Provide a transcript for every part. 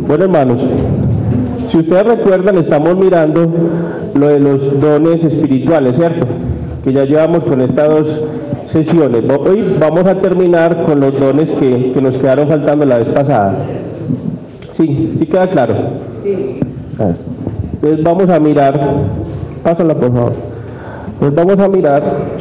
Bueno, hermanos, si ustedes recuerdan, estamos mirando lo de los dones espirituales, ¿cierto? Que ya llevamos con estas dos sesiones. Hoy vamos a terminar con los dones que nos quedaron faltando la vez pasada. ¿Sí queda claro? Sí. Entonces vamos a mirar, pásala por favor. Entonces vamos a mirar,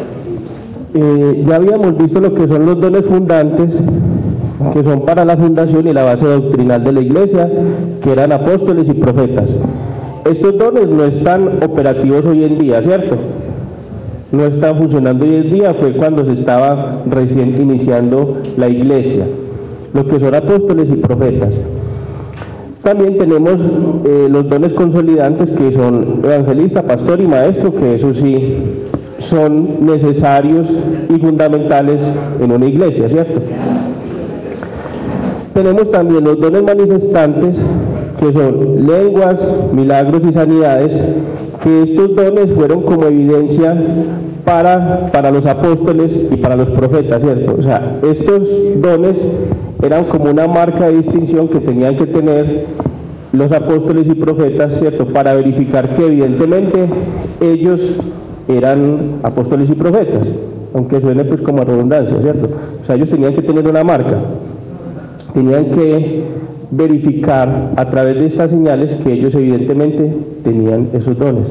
ya habíamos visto lo que son los dones fundantes, que son para la fundación y la base doctrinal de la iglesia, que eran apóstoles y profetas. Estos dones no están operativos hoy en día, ¿cierto? No están funcionando hoy en día, fue cuando se estaba recién iniciando la iglesia, lo que son apóstoles y profetas. También tenemos los dones consolidantes, que son evangelista, pastor y maestro, que eso sí son necesarios y fundamentales en una iglesia, ¿cierto? Tenemos también los dones manifestantes, que son lenguas, milagros y sanidades, que estos dones fueron como evidencia para los apóstoles y para los profetas, ¿cierto? O sea, estos dones eran como una marca de distinción que tenían que tener los apóstoles y profetas, ¿cierto? Para verificar que evidentemente ellos eran apóstoles y profetas, aunque suene pues como a redundancia, ¿cierto? O sea, ellos tenían que tener una marca, tenían que verificar a través de estas señales que ellos evidentemente tenían esos dones.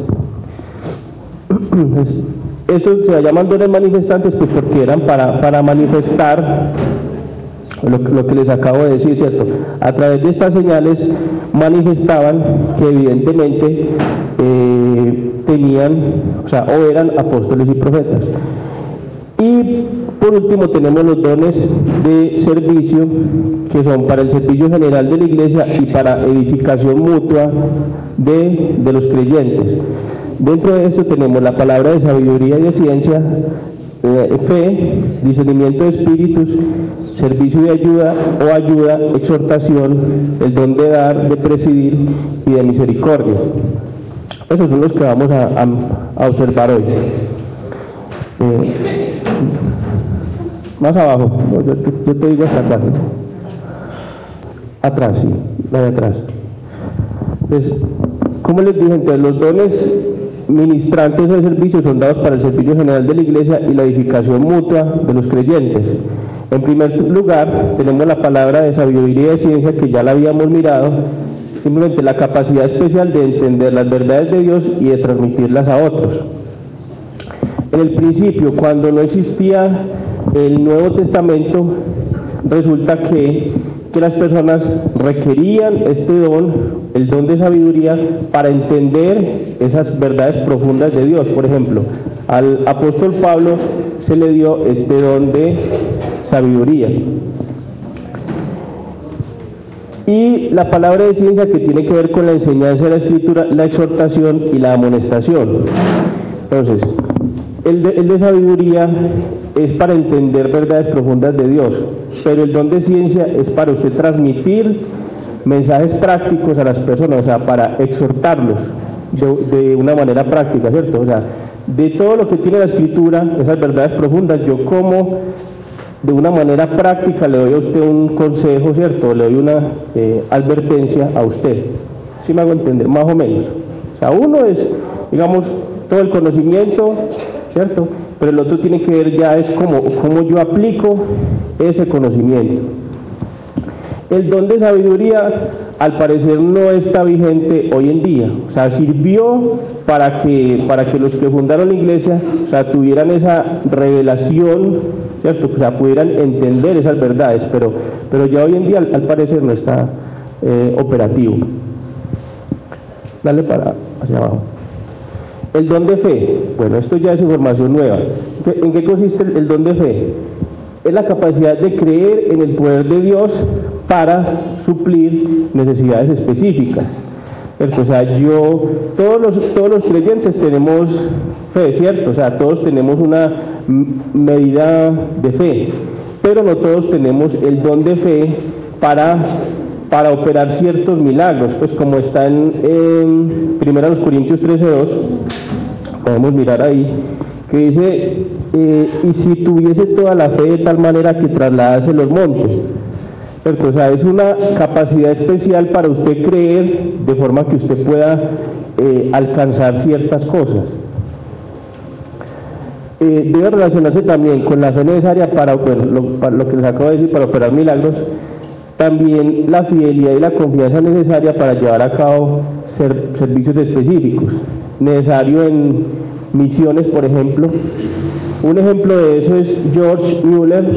Estos se llaman dones manifestantes pues porque eran para manifestar lo que les acabo de decir, ¿cierto? A través de estas señales manifestaban que evidentemente tenían, o sea, o eran apóstoles y profetas. Y por último tenemos los dones de servicio, que son para el servicio general de la iglesia y para edificación mutua de los creyentes. Dentro de esto tenemos la palabra de sabiduría y de ciencia, fe, discernimiento de espíritus, servicio de ayuda o ayuda, exhortación, el don de dar, de presidir y de misericordia. Esos son los que vamos a observar hoy. Más abajo, yo te digo hasta acá. Atrás, sí, la de atrás. Entonces, como les dije, entonces los dones ministrantes de servicio son dados para el servicio general de la iglesia y la edificación mutua de los creyentes. En primer lugar, tenemos la palabra de sabiduría y de ciencia, que ya la habíamos mirado, simplemente la capacidad especial de entender las verdades de Dios y de transmitirlas a otros. En el principio, cuando no existía el Nuevo Testamento, resulta que las personas requerían este don, el don de sabiduría, para entender esas verdades profundas de Dios. Por ejemplo, al apóstol Pablo se le dio este don de sabiduría. Y la palabra de ciencia, que tiene que ver con la enseñanza de la Escritura, la exhortación y la amonestación. Entonces, el de sabiduría es para entender verdades profundas de Dios, pero el don de ciencia es para usted transmitir mensajes prácticos a las personas, o sea, para exhortarlos de una manera práctica, ¿cierto? O sea, de todo lo que tiene la Escritura, esas verdades profundas, yo como de una manera práctica le doy a usted un consejo, ¿cierto? Le doy una advertencia a usted. ¿Sí me hago entender? Más o menos. O sea, uno es, digamos, todo el conocimiento, ¿cierto? Pero el otro tiene que ver ya es cómo yo aplico ese conocimiento. El don de sabiduría, al parecer, no está vigente hoy en día. O sea, sirvió para que los que fundaron la iglesia, o sea, tuvieran esa revelación, ¿cierto? O sea, pudieran entender esas verdades, pero ya hoy en día, al parecer, no está operativo. Dale para hacia abajo. El don de fe, bueno, esto ya es información nueva. ¿En qué consiste el don de fe? Es la capacidad de creer en el poder de Dios para suplir necesidades específicas. O sea, todos los creyentes tenemos fe, ¿cierto? O sea, todos tenemos una medida de fe, pero no todos tenemos el don de fe para operar ciertos milagros, pues como está en 1 Corintios 13:2, podemos mirar ahí, que dice, y si tuviese toda la fe de tal manera que trasladase los montes. ¿cierto? O sea, es una capacidad especial para usted creer de forma que usted pueda alcanzar ciertas cosas. Debe relacionarse también con la fe necesaria para, bueno, para lo que les acabo de decir, para operar milagros, también la fidelidad y la confianza necesaria para llevar a cabo servicios específicos, necesario en misiones, por ejemplo. Un ejemplo de eso es George Mueller,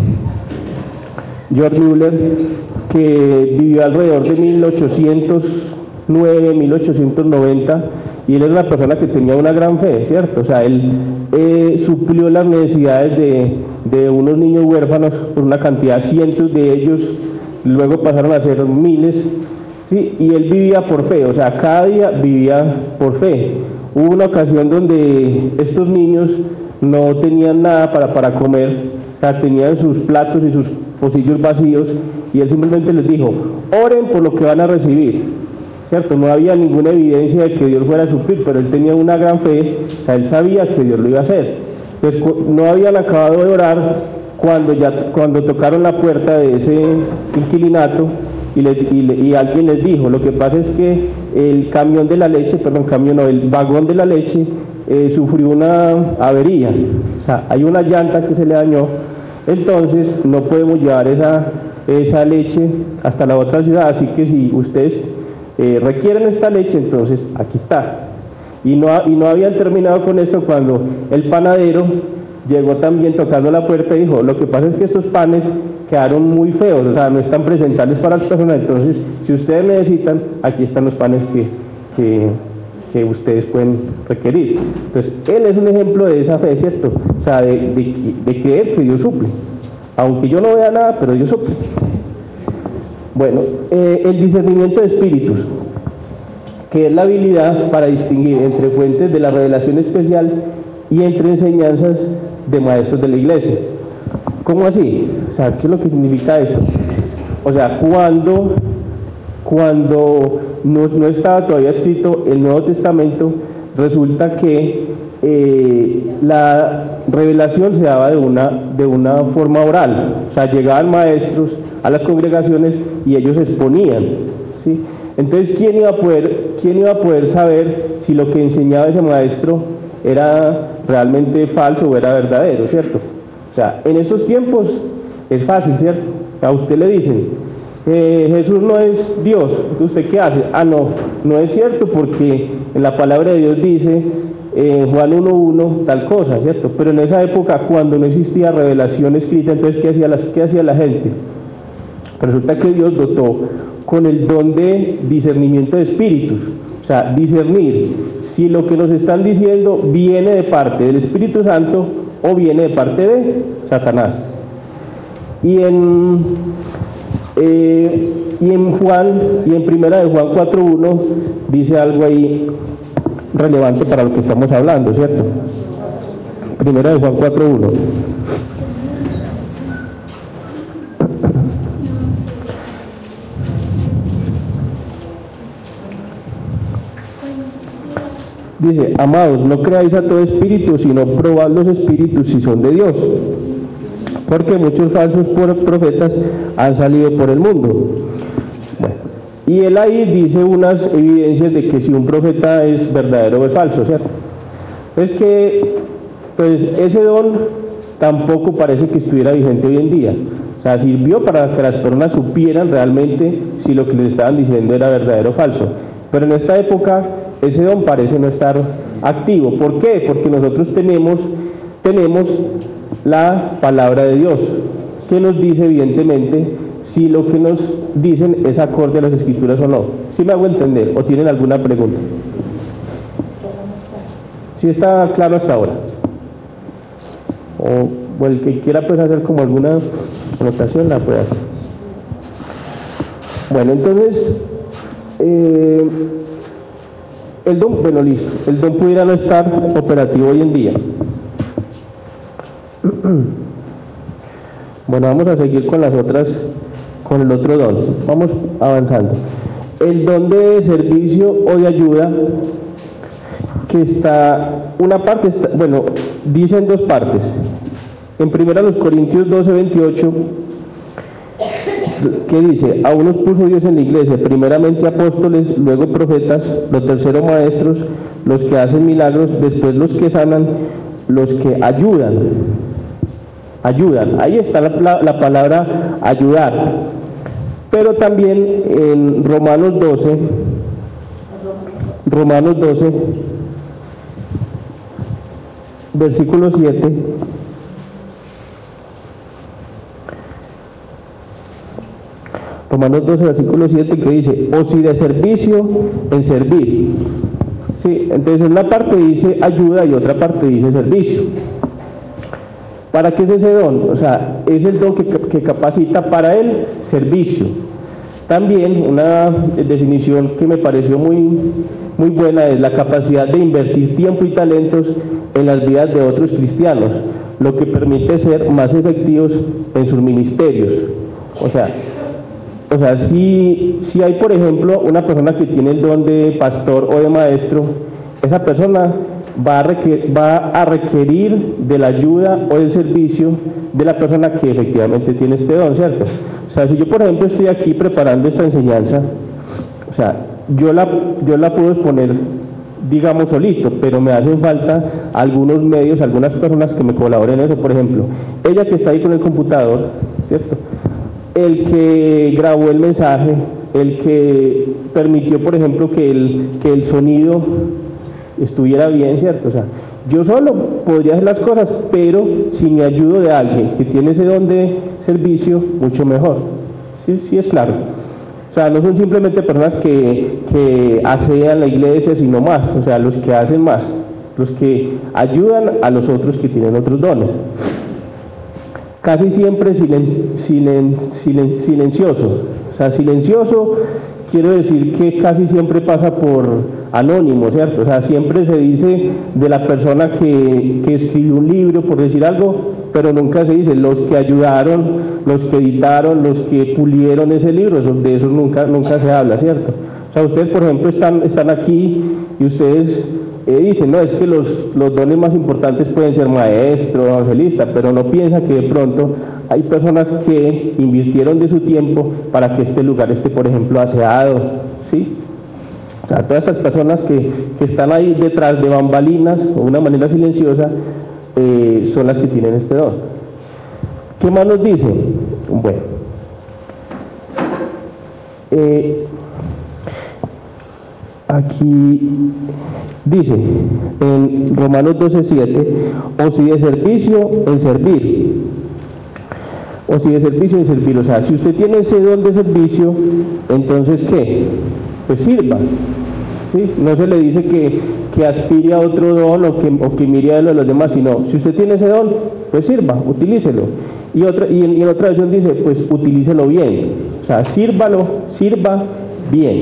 que vivió alrededor de 1809, 1890, y él era una persona que tenía una gran fe, ¿cierto? O sea, él suplió las necesidades de unos niños huérfanos por una cantidad, cientos de ellos, luego pasaron a ser miles, ¿sí? Y él vivía por fe, o sea, cada día vivía por fe. Hubo una ocasión donde estos niños no tenían nada para comer, o sea, tenían sus platos y sus pocillos vacíos, y él simplemente les dijo: oren por lo que van a recibir, ¿cierto? No había ninguna evidencia de que Dios fuera a suplir, pero él tenía una gran fe, o sea, él sabía que Dios lo iba a hacer. Pues no habían acabado de orar cuando tocaron la puerta de ese inquilinato, y alguien les dijo: lo que pasa es que el camión de la leche, el vagón de la leche sufrió una avería, o sea, hay una llanta que se le dañó, entonces no podemos llevar esa leche hasta la otra ciudad, así que si ustedes requieren esta leche, entonces aquí está. Y no habían terminado con esto cuando el panadero llegó también tocando la puerta y dijo: lo que pasa es que estos panes quedaron muy feos, o sea, no están presentables para las personas, entonces si ustedes necesitan, aquí están los panes que ustedes pueden requerir. Entonces, él es un ejemplo de esa fe, ¿cierto? O sea, de creer que Dios suple, aunque yo no vea nada, pero Dios suple. Bueno, el discernimiento de espíritus, que es la habilidad para distinguir entre fuentes de la revelación especial y entre enseñanzas de maestros de la iglesia. ¿Cómo así? O sea, ¿qué es lo que significa esto? O sea, cuando no estaba todavía escrito el Nuevo Testamento, resulta que la revelación se daba de una forma oral, o sea, llegaban maestros a las congregaciones y ellos exponían, ¿sí? Entonces, ¿quién iba a poder saber si lo que enseñaba ese maestro era realmente falso o era verdadero, ¿cierto? O sea, en estos tiempos es fácil, ¿cierto? A usted le dicen: Jesús no es Dios, ¿usted qué hace? No es cierto, porque en la palabra de Dios dice Juan 1:1 tal cosa, ¿cierto? Pero en esa época, cuando no existía revelación escrita, entonces ¿qué hacía la gente? Resulta que Dios dotó con el don de discernimiento de espíritus, o sea, discernir si lo que nos están diciendo viene de parte del Espíritu Santo o viene de parte de Satanás. Y en primera de Juan 4:1 dice algo ahí relevante para lo que estamos hablando, ¿cierto? Primera de Juan 4:1. Dice: amados, no creáis a todo espíritu, sino probad los espíritus si son de Dios, porque muchos falsos profetas han salido por el mundo. Bueno, y él ahí dice unas evidencias de que si un profeta es verdadero o es falso, ¿cierto? Es que, pues, ese don tampoco parece que estuviera vigente hoy en día. O sea, sirvió para que las personas supieran realmente si lo que les estaban diciendo era verdadero o falso. Pero en esta época ese don parece no estar activo. ¿Por qué? Porque nosotros tenemos la palabra de Dios, que nos dice evidentemente si lo que nos dicen es acorde a las Escrituras o no. ¿Sí me hago entender? ¿O tienen alguna pregunta? ¿Sí está claro hasta ahora? O el que quiera pues hacer como alguna anotación la puede hacer. Bueno, entonces el don, bueno, listo, el don pudiera no estar operativo hoy en día. Bueno, vamos a seguir con el otro don. Vamos avanzando. El don de servicio o de ayuda, que está, una parte está, bueno, dice en dos partes. En 1 Corintios 12:28 ¿Qué dice? A unos puso Dios en la iglesia, primeramente apóstoles, luego profetas, los terceros maestros, los que hacen milagros, después los que sanan, los que ayudan. Ayudan, ahí está la palabra ayudar. Pero también en Romanos 12, versículo 7, Romanos 12, versículo 7, que dice, o si de servicio, en servir. Sí, entonces en una parte dice ayuda y otra parte dice servicio. ¿Para qué es ese don? O sea, es el don que capacita para el servicio. También una definición que me pareció muy buena es la capacidad de invertir tiempo y talentos en las vidas de otros cristianos, lo que permite ser más efectivos en sus ministerios. O sea, si hay, por ejemplo, una persona que tiene el don de pastor o de maestro, esa persona va a requerir de la ayuda o del servicio de la persona que efectivamente tiene este don, ¿cierto? O sea, si yo, por ejemplo, estoy aquí preparando esta enseñanza, o sea, yo la puedo exponer, digamos, solito, pero me hacen falta algunos medios, algunas personas que me colaboren en eso. Por ejemplo, ella que está ahí con el computador, ¿cierto? El que grabó el mensaje, el que permitió, por ejemplo, que el sonido estuviera bien, ¿cierto? O sea, yo solo podría hacer las cosas, pero si me ayudo de alguien que tiene ese don de servicio, mucho mejor. Sí es claro. O sea, no son simplemente personas que asean la iglesia, sino más, o sea, los que hacen más, los que ayudan a los otros que tienen otros dones. Casi siempre silencioso. O sea, silencioso quiero decir que casi siempre pasa por anónimo, ¿cierto? O sea, siempre se dice de la persona que escribió un libro, por decir algo, pero nunca se dice los que ayudaron, los que editaron, los que pulieron ese libro, de eso nunca se habla, ¿cierto? O sea, ustedes, por ejemplo, están aquí y ustedes dicen, no, es que los dones más importantes pueden ser maestro, evangelista, pero no piensa que de pronto hay personas que invirtieron de su tiempo para que este lugar esté, por ejemplo, aseado, ¿sí? O sea, todas estas personas que están ahí detrás de bambalinas, o de una manera silenciosa, son las que tienen este don. ¿Qué más nos dice? Bueno, aquí dice en Romanos 12:7, o si de servicio, en servir. O si de servicio, en servir. O sea, si usted tiene ese don de servicio, entonces ¿qué? Pues sirva. ¿Sí? No se le dice que aspire a otro don o que mire a los demás, sino si usted tiene ese don, pues sirva, utilícelo. Y en otra versión dice, pues utilícelo bien. O sea, sirva bien.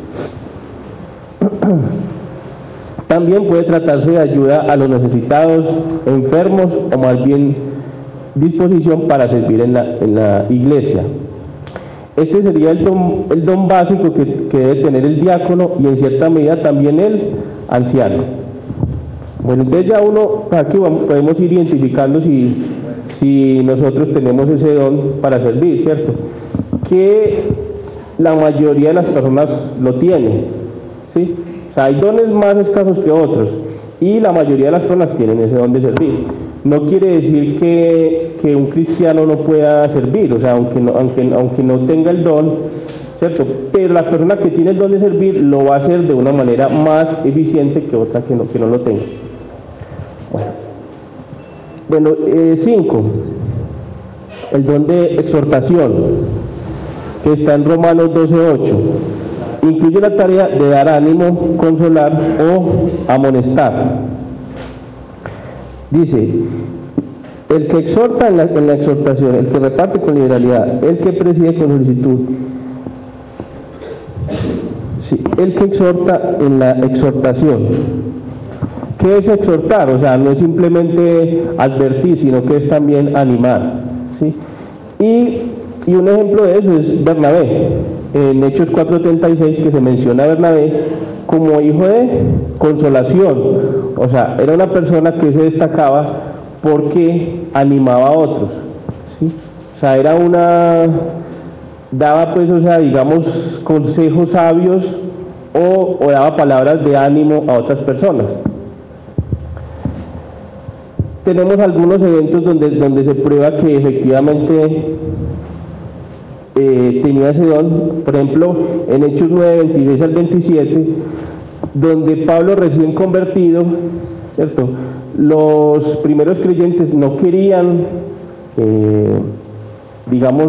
También puede tratarse de ayuda a los necesitados, enfermos o más bien disposición para servir en la iglesia. Este sería el don básico que debe tener el diácono y en cierta medida también el anciano. Bueno, entonces ya aquí podemos ir identificando si nosotros tenemos ese don para servir, ¿cierto? Que la mayoría de las personas lo tienen, ¿sí? O sea, hay dones más escasos que otros y la mayoría de las personas tienen ese don de servir. No quiere decir que un cristiano no pueda servir, o sea, aunque no tenga el don, ¿cierto? Pero la persona que tiene el don de servir lo va a hacer de una manera más eficiente que otra que no lo tenga. Bueno, 5. El don de exhortación, que está en Romanos 12:8. Incluye la tarea de dar ánimo, consolar o amonestar. Dice, el que exhorta en la exhortación, el que reparte con liberalidad, el que preside con solicitud. Sí, el que exhorta en la exhortación. ¿Qué es exhortar? O sea, no es simplemente advertir, sino que es también animar, ¿sí? Y un ejemplo de eso es Bernabé. En Hechos 4:36, que se menciona a Bernabé como hijo de consolación. O sea, era una persona que se destacaba porque animaba a otros, ¿sí? O sea, era daba pues, o sea, digamos, consejos sabios o daba palabras de ánimo a otras personas. Tenemos algunos eventos donde se prueba que efectivamente tenía ese don. Por ejemplo, en Hechos 9, 26 al 27, donde Pablo recién convertido, ¿cierto? Los primeros creyentes no querían, digamos,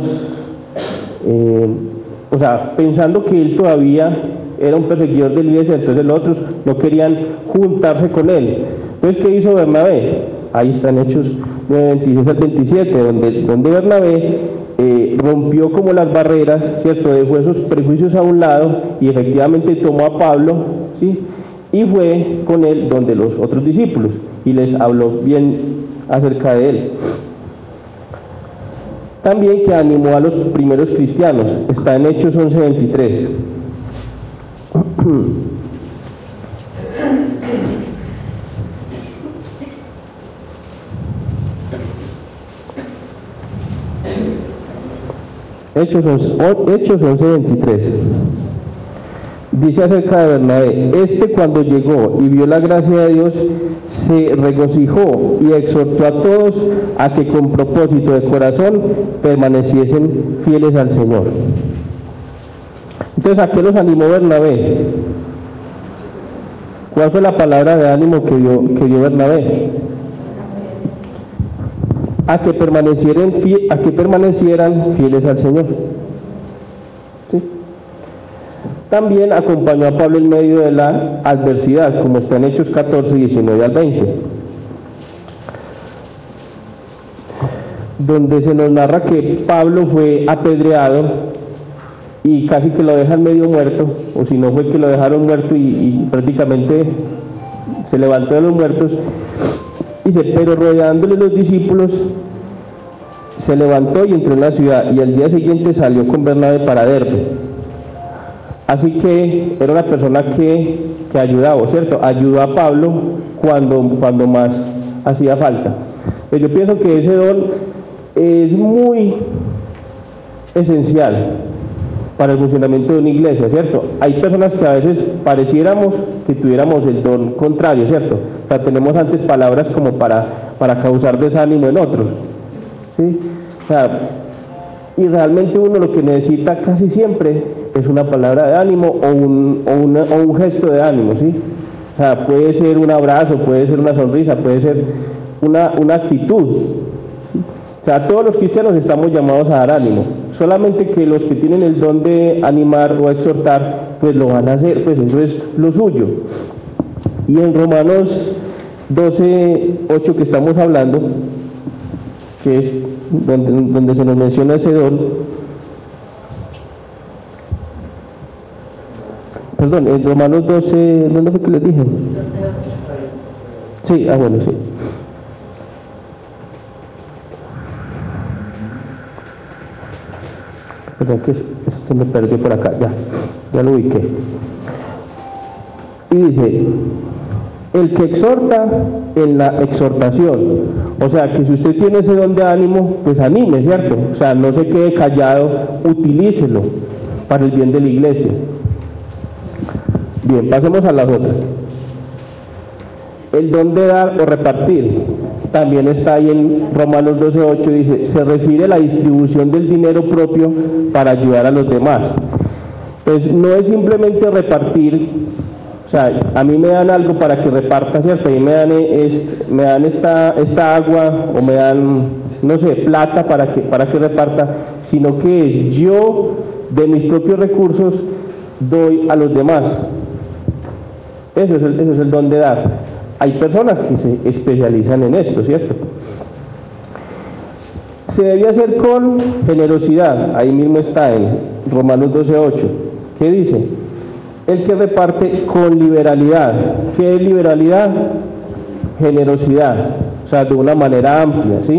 o sea, pensando que él todavía era un perseguidor de la iglesia, entonces los otros no querían juntarse con él. Entonces, ¿qué hizo Bernabé? Ahí están Hechos 9, 26 al 27, donde Bernabé rompió como las barreras, ¿cierto? Dejó esos prejuicios a un lado y efectivamente tomó a Pablo, ¿sí? Y fue con él donde los otros discípulos y les habló bien acerca de él. También que animó a los primeros cristianos, está en Hechos 11, 23. Hechos 11, 23. Dice acerca de Bernabé: cuando llegó y vio la gracia de Dios, se regocijó y exhortó a todos a que con propósito de corazón permaneciesen fieles al Señor. Entonces, ¿a qué los animó Bernabé? ¿Cuál fue la palabra de ánimo que dio Bernabé? A que permanecieran fieles al Señor. ¿Sí? También acompañó a Pablo en medio de la adversidad, como está en Hechos 14, 19 al 20, donde se nos narra que Pablo fue apedreado y casi que lo dejan medio muerto, o si no fue que lo dejaron muerto y prácticamente se levantó de los muertos. Dice, pero rodeándole los discípulos, se levantó y entró en la ciudad, y al día siguiente salió con Bernabé para Derbe. Así que era una persona que ayudaba, ¿cierto? Ayudó a Pablo cuando más hacía falta. Pues yo pienso que ese don es muy esencial para el funcionamiento de una iglesia, ¿cierto? Hay personas que a veces pareciéramos que tuviéramos el don contrario, ¿cierto? O sea, tenemos antes palabras como para causar desánimo en otros, ¿sí? O sea, y realmente uno lo que necesita casi siempre es una palabra de ánimo o un gesto de ánimo, ¿sí? O sea, puede ser un abrazo, puede ser una sonrisa, puede ser una actitud, ¿sí? O sea, todos los cristianos estamos llamados a dar ánimo, solamente que los que tienen el don de animar o exhortar, pues lo van a hacer, pues eso es lo suyo. Y en Romanos 12, 8 que estamos hablando, que es donde se nos menciona ese don, perdón, en Romanos 12, ¿dónde fue que les dije? 12, 8. Sí, bueno, sí. Perdón, que se me perdió por acá, ya lo ubiqué. Y dice, el que exhorta en la exhortación, o sea, que si usted tiene ese don de ánimo, pues anime, ¿cierto? O sea, no se quede callado, utilícelo para el bien de la iglesia. Bien, pasemos a las otras. El don de dar o repartir también está ahí en Romanos 12:8, dice, se refiere a la distribución del dinero propio para ayudar a los demás. Pues no es simplemente repartir, o sea, a mí me dan algo para que reparta, ¿cierto? A mí me dan esta agua o me dan, no sé, plata para que reparta, sino que es yo de mis propios recursos doy a los demás. Eso es el don de dar. Hay personas que se especializan en esto, ¿cierto? Se debe hacer con generosidad, ahí mismo está en Romanos 12:8. ¿Qué dice? El que reparte con liberalidad. ¿Qué es liberalidad? Generosidad, o sea, de una manera amplia, ¿sí?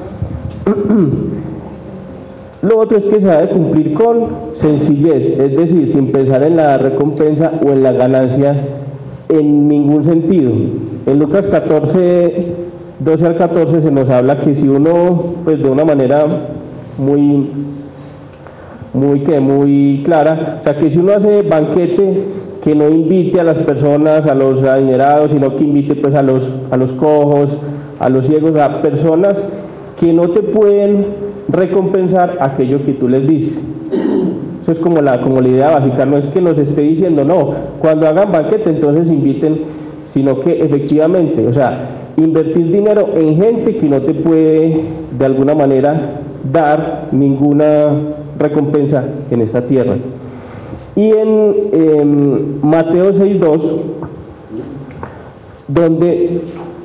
Lo otro es que se debe cumplir con sencillez, es decir, sin pensar en la recompensa o en la ganancia en ningún sentido. En Lucas 14, 12 al 14 se nos habla que si uno, pues de una manera muy muy clara. O sea, que si uno hace banquete, que no invite a las personas, a los adinerados, sino que invite pues a los cojos, a los ciegos, a personas que no te pueden recompensar aquello que tú les diste. Eso es como la idea básica, no es que nos esté diciendo, no, cuando hagan banquete entonces inviten, sino que efectivamente, o sea, invertir dinero en gente que no te puede de alguna manera dar ninguna recompensa en esta tierra. Y en Mateo 6:2, donde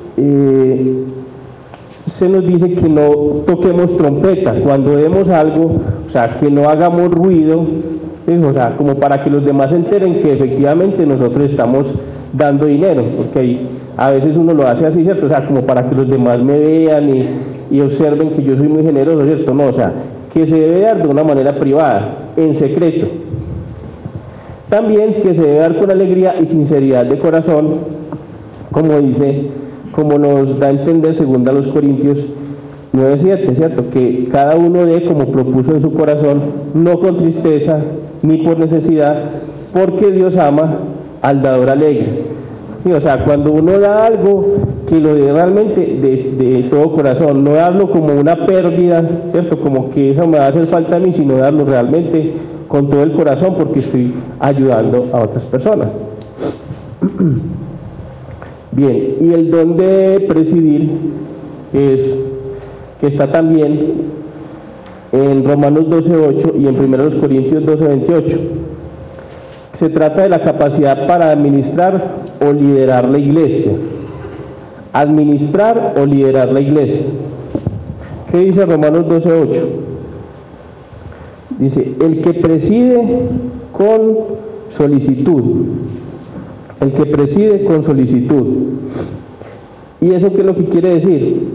se nos dice que no toquemos trompeta cuando demos algo, o sea, que no hagamos ruido, o sea, como para que los demás se enteren que efectivamente nosotros estamos dando dinero, porque a veces uno lo hace así, ¿cierto? O sea, como para que los demás me vean y observen que yo soy muy generoso, ¿cierto? No, o sea, que se debe dar de una manera privada, en secreto. También que se debe dar con alegría y sinceridad de corazón, como nos da a entender según a los Corintios 9:7, ¿cierto? Que cada uno dé como propuso en su corazón, no con tristeza ni por necesidad, porque Dios ama al dador alegre. Sí, o sea, cuando uno da algo, que lo dé realmente de todo corazón, no darlo como una pérdida, ¿cierto? Como que eso me va a hacer falta a mí, sino darlo realmente con todo el corazón porque estoy ayudando a otras personas. Bien, y el don de presidir que está también en Romanos 12:8 y en 1 Corintios 12:28. Se trata de la capacidad para administrar o liderar la iglesia. Administrar o liderar la iglesia. ¿Qué dice Romanos 12:8? Dice, el que preside con solicitud. El que preside con solicitud. ¿Y eso qué es lo que quiere decir?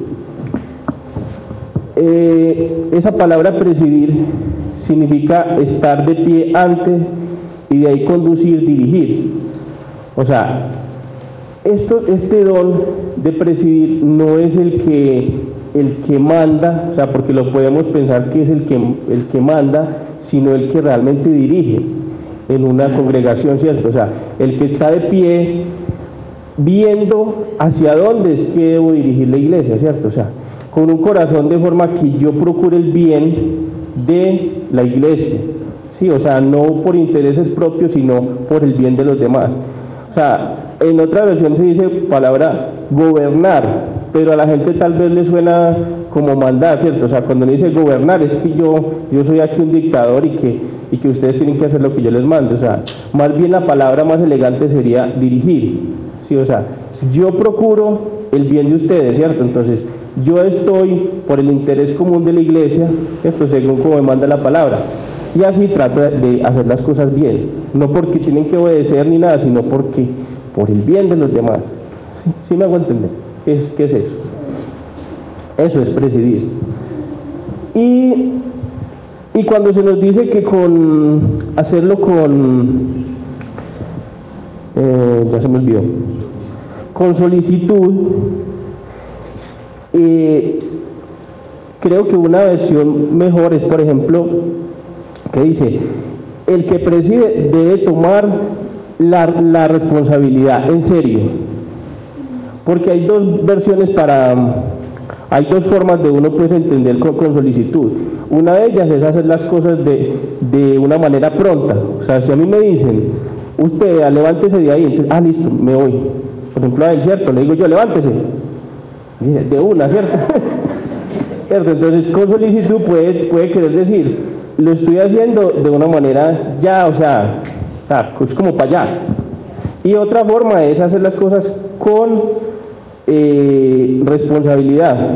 Esa palabra presidir significa estar de pie ante y de ahí conducir, dirigir. O sea, este don de presidir no es el que manda, o sea, porque lo podemos pensar que es el que manda, sino el que realmente dirige en una congregación, ¿cierto? O sea, el que está de pie viendo hacia dónde es que debo dirigir la iglesia, ¿cierto? O sea, con un corazón de forma que yo procure el bien de la iglesia, ¿sí? O sea, no por intereses propios, sino por el bien de los demás. O sea, en otra versión se dice palabra gobernar, pero a la gente tal vez le suena como mandar, ¿cierto? O sea, cuando le dice gobernar es que yo soy aquí un dictador y que ustedes tienen que hacer lo que yo les mando. O sea, más bien la palabra más elegante sería dirigir, ¿sí? O sea, yo procuro el bien de ustedes, ¿cierto? Entonces, yo estoy por el interés común de la iglesia, ¿cierto? Según como me manda la palabra. Y así trato de hacer las cosas bien, no porque tienen que obedecer ni nada, sino porque por el bien de los demás. ¿Sí me hago entender? ¿Qué es eso? Eso es presidir. Y cuando se nos dice que hacerlo ya se me olvidó, con solicitud, creo que una versión mejor es, por ejemplo, que dice, el que preside debe tomar la responsabilidad en serio, porque hay dos versiones hay dos formas de uno pues entender con solicitud. Una de ellas es hacer las cosas de una manera pronta. O sea, si a mí me dicen, usted levántese de ahí, entonces, listo, me voy. Por ejemplo, a él, ¿cierto? Le digo yo, levántese. De una, ¿cierto? ¿Cierto? Entonces, con solicitud puede querer decir, lo estoy haciendo de una manera ya, o sea, es como para allá. Y otra forma es hacer las cosas con responsabilidad.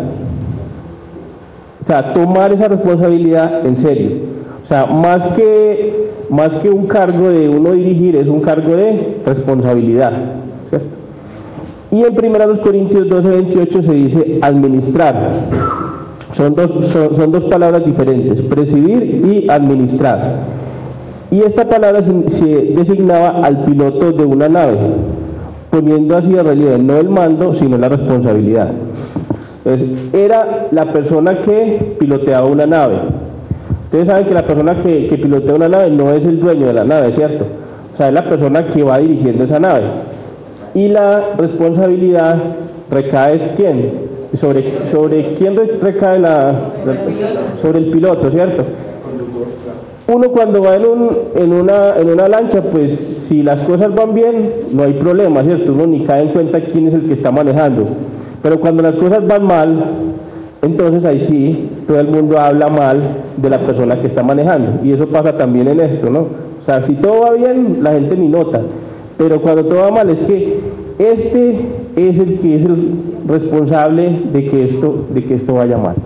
O sea, tomar esa responsabilidad en serio. O sea, más que un cargo de uno dirigir, es un cargo de responsabilidad, ¿cierto? Y en 1 Corintios 12:28 se dice administrar. Son dos palabras diferentes, presidir y administrar. Y esta palabra se designaba al piloto de una nave, poniendo así de relieve no el mando, sino la responsabilidad. Entonces, era la persona que piloteaba una nave. Ustedes saben que la persona que pilotea una nave no es el dueño de la nave, ¿cierto? O sea, es la persona que va dirigiendo esa nave. Y la responsabilidad recae ¿en quién? ¿Sobre quién recae sobre el piloto, ¿cierto? Uno cuando va en una lancha, pues si las cosas van bien, no hay problema, ¿cierto? Uno ni cae en cuenta quién es el que está manejando. Pero cuando las cosas van mal, entonces ahí sí, todo el mundo habla mal de la persona que está manejando. Y eso pasa también en esto, ¿no? O sea, si todo va bien, la gente ni nota. Pero cuando todo va mal, es que este es el que es el responsable de que esto vaya mal.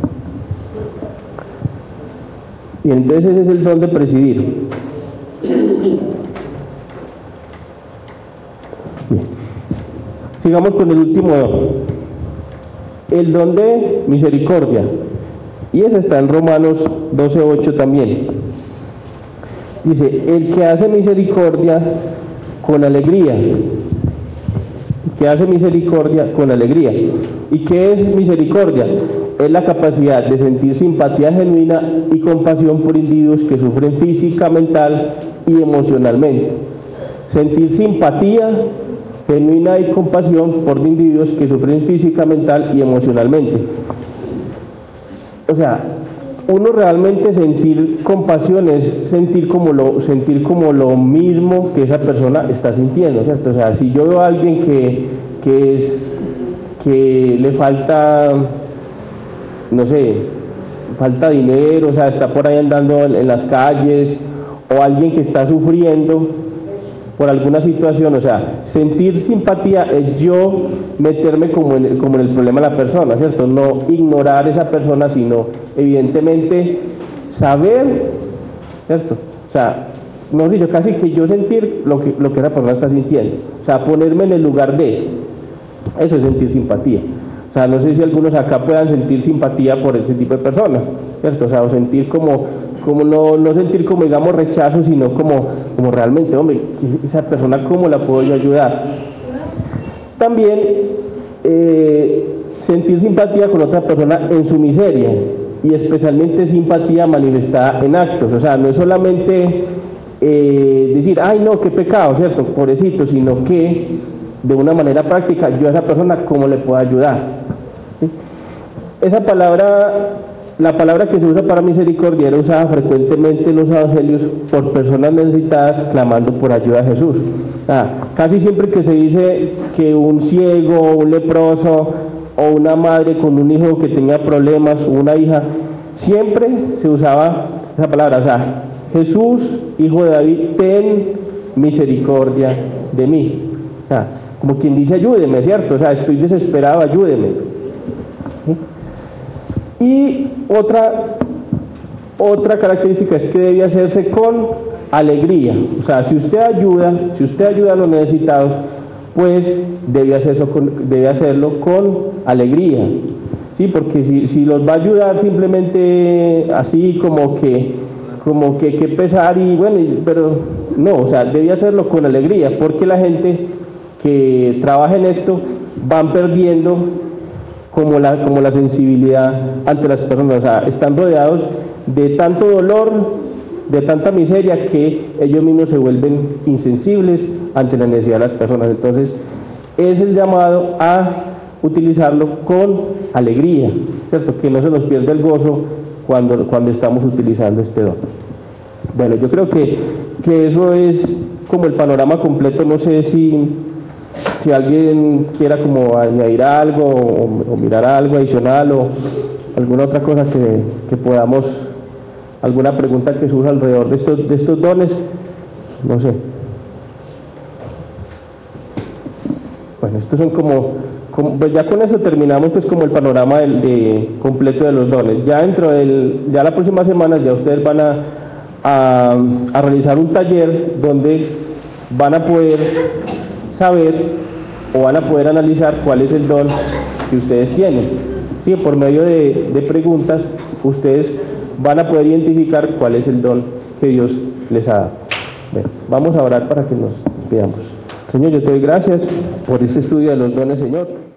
Y entonces ese es el don de presidir. Bien. Sigamos con el último don. El don de misericordia. Y ese está en Romanos 12:8 también. Dice, el que hace misericordia con alegría. Que hace misericordia con alegría. ¿Y qué es misericordia? Es la capacidad de sentir simpatía genuina y compasión por individuos que sufren física, mental y emocionalmente. Sentir simpatía genuina y compasión por individuos que sufren física, mental y emocionalmente. O sea, uno realmente sentir compasión es sentir como lo mismo que esa persona está sintiendo, ¿cierto? O sea, si yo veo a alguien que le falta, no sé, falta dinero, o sea, está por ahí andando en las calles, o alguien que está sufriendo por alguna situación, o sea, sentir simpatía es yo meterme como en el problema de la persona, ¿cierto? No ignorar a esa persona, sino evidentemente saber, ¿cierto? O sea, no sé, casi que yo sentir lo que esa persona está sintiendo, o sea, ponerme en el lugar de, eso es sentir simpatía. O sea, no sé si algunos acá puedan sentir simpatía por ese tipo de personas, ¿cierto? O sea, o sentir como no sentir como, digamos, rechazo, sino como realmente, hombre, esa persona, ¿cómo la puedo yo ayudar? También sentir simpatía con otra persona en su miseria, y especialmente simpatía manifestada en actos. O sea, no es solamente decir, ay no, qué pecado, ¿cierto? Pobrecito, sino que de una manera práctica, yo a esa persona, ¿cómo le puedo ayudar? ¿Sí? Esa palabra, la palabra que se usa para misericordia, era usada frecuentemente en los evangelios por personas necesitadas clamando por ayuda a Jesús. Casi siempre que se dice que un ciego, un leproso, o una madre con un hijo que tenía problemas, o una hija, siempre se usaba esa palabra, o sea, Jesús, hijo de David, ten misericordia de mí. O sea, como quien dice, ayúdeme, ¿cierto? O sea, estoy desesperado, ayúdeme. ¿Sí? Y otra característica es que debe hacerse con alegría. O sea, si usted ayuda a los necesitados, pues debe hacerlo con alegría. ¿Sí? Porque si los va a ayudar simplemente así como que pesar y bueno, pero no, o sea, debe hacerlo con alegría, porque la gente que trabaja en esto van perdiendo como la sensibilidad ante las personas. O sea, están rodeados de tanto dolor, de tanta miseria, que ellos mismos se vuelven insensibles ante la necesidad de las personas. Entonces es el llamado a utilizarlo con alegría, ¿cierto? Que no se nos pierda el gozo cuando estamos utilizando este don. Bueno, yo creo que eso es como el panorama completo. No sé si alguien quiera como añadir algo o mirar algo adicional o alguna otra cosa que podamos, alguna pregunta que surja alrededor de estos dones, no sé. Bueno, estos son pues ya con eso terminamos pues como el panorama completo de los dones. Ya ya la próxima semana ya ustedes van a realizar un taller donde van a poder saber o van a poder analizar cuál es el don que ustedes tienen. ¿Sí? Por medio de preguntas, ustedes van a poder identificar cuál es el don que Dios les ha dado. Bueno, vamos a orar para que nos veamos. Señor, yo te doy gracias por este estudio de los dones, Señor.